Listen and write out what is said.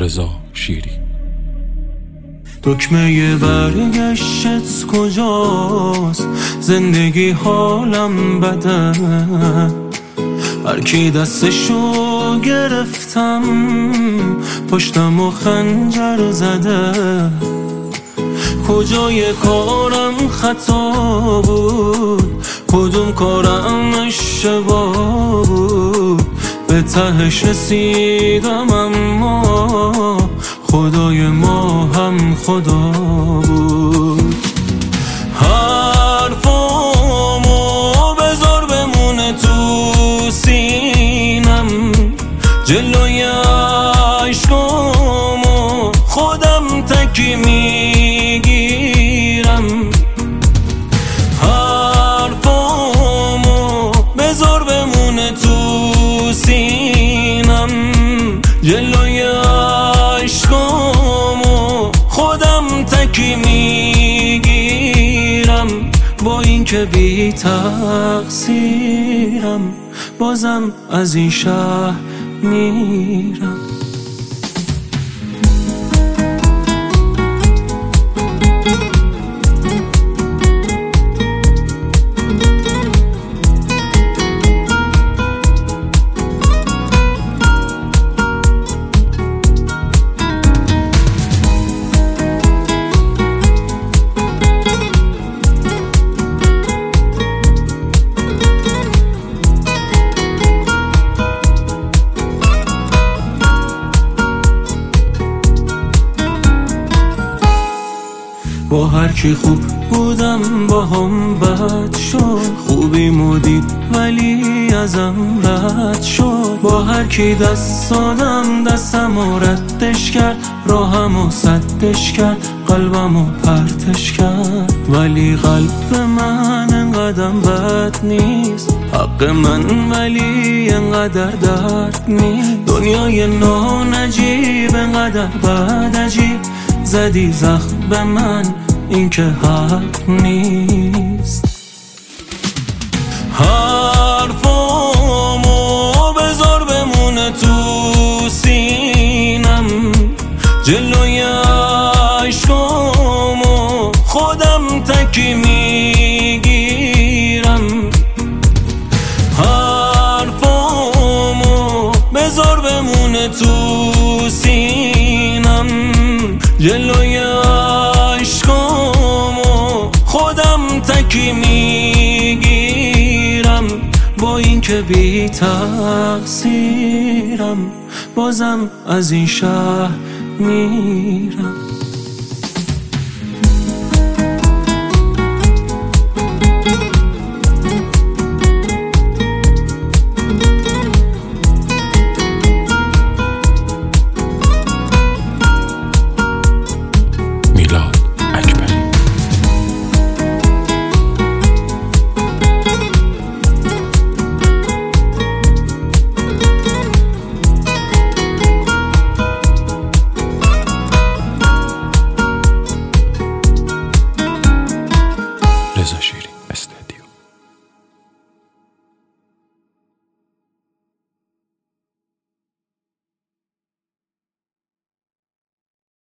رضا شیری. دکمه برگشتت کجاست؟ زندگی حالم بده، هر کی دستشو گرفتم پشتم و خنجر زده. کجای کارم خطا بود، کدوم کارم اشتباه بود؟ به تهش رسیدم اما خدای ما هم خدا بود. حرفامو بذار بمونه تو سینم، جلوی عشقامو خودم تکی میگیرم. حرفامو بذار بمونه تو سینم، جلوی عشقامو خودم تکی میگیرم. با این که بی تقصیرم بازم از این شهر میرم. با هر کی خوب بودم با هم بد شد، خوبی مدید ولی ازم رد شد. با هر کی دست دادم دستم و ردش کرد، راهم و سدش کرد، قلبم و پرتش کرد. ولی قلب من انقدر بد نیست، حق من ولی انقدر درد نیست. دنیای نجیب انقدر بد عجیب، زدی زخم به من این که حق نیست. حرفامو بذار بمونه تو سینم، جلوی عشقامو خودم تکی میگیرم. حرفامو بذار بمونه تو سینم، جلوی عشقامو خودم تکی میگیرم. با این که بی تقصیرم بازم از این شهر میرم.